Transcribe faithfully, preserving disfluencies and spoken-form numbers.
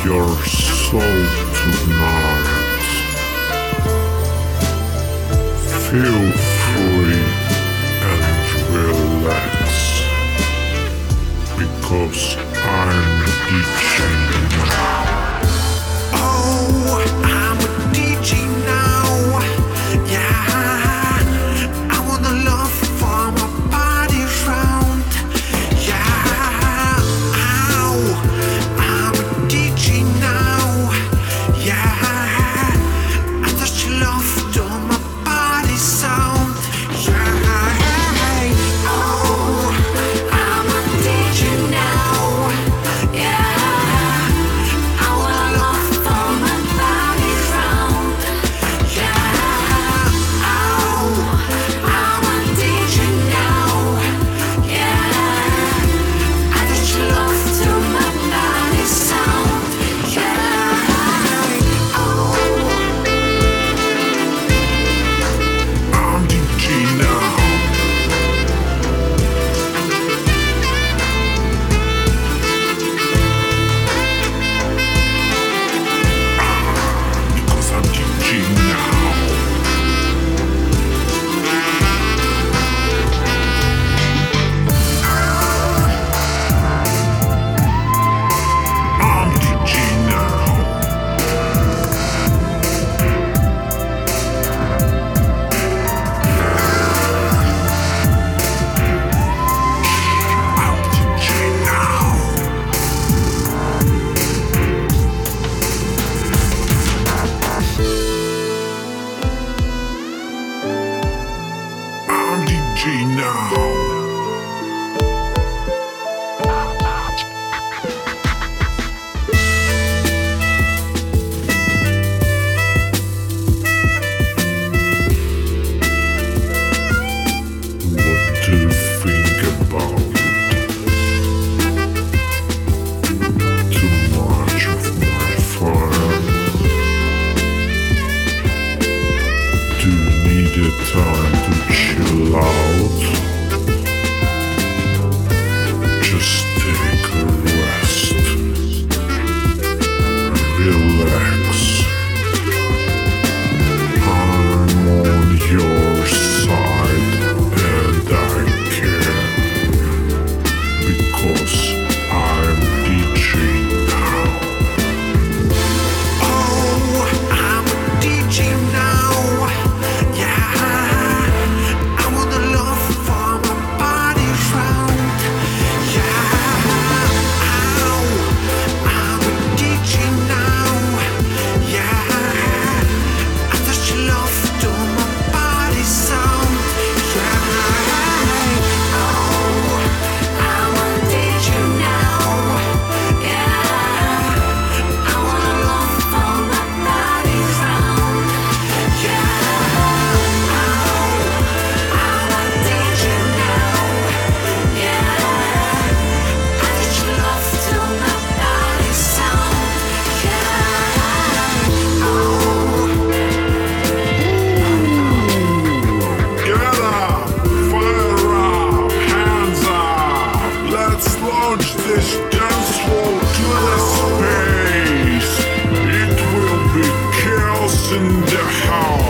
your soul tonight. Feel free and relax, because I'm D J now. Oh, I'm a D J now. Yeah, I wanna love for my body round. Yeah, ow, I'm a D J now. Yeah, I touch love to my body sound. Yeah, oh, I'm a D J now. Yeah, I wanna love for my body round. Yeah, ow, I'm a D J now. Yeah, I touch love to my body sound. Yeah, oh. I'm D J now. Because I'm D J now. I'm D J now. I'm D J now. I'm D J now. What do you think about it? Too much of my fun? Do you need a time to chill out? Just take a rest. Relax. I'm on your side and I care, because I'm D J now. Oh, I'm a D J now. Yeah, I wanna love for my body round. Yeah, ow, I'm a D J now. Yeah, I touch love to my body sound. Yeah, oh, I'm a D J now. Yeah, I wanna love for my body round. Yeah, oh, I'm a D J now. Yeah, I touch love to my body sound. Yeah, oh. Get up, fire up, hands up. Let's launch this dance floor to the space. It will be chaos in the house.